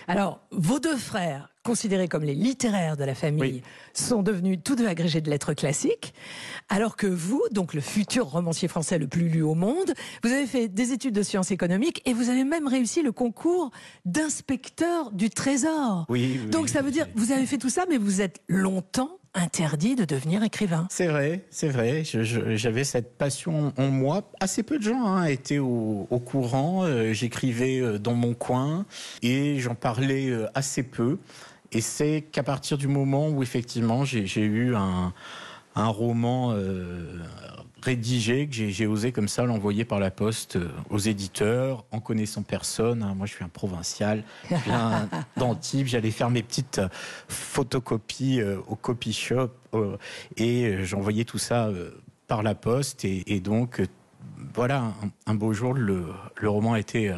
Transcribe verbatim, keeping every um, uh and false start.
Alors, vos deux frères, considérés comme les littéraires de la famille, oui. sont devenus tous deux agrégés de lettres classiques, alors que vous, donc le futur romancier français le plus lu au monde, vous avez fait des études de sciences économiques et vous avez même réussi le concours d'inspecteur du Trésor. Oui, oui, donc ça veut dire, vous avez fait tout ça, mais vous êtes longtemps interdit de devenir écrivain. C'est vrai, c'est vrai. Je, je, j'avais cette passion en moi. Assez peu de gens hein, étaient au, au courant. Euh, j'écrivais dans mon coin et j'en parlais assez peu. Et c'est qu'à partir du moment où effectivement j'ai, j'ai eu un, un roman euh, rédigé, que j'ai, j'ai osé comme ça l'envoyer par la poste aux éditeurs, en connaissant personne. Moi je suis un provincial, je viens d'Antibes, j'allais faire mes petites photocopies au copy shop et j'envoyais tout ça par la poste. Et, et donc voilà, un, un beau jour, le, le roman a été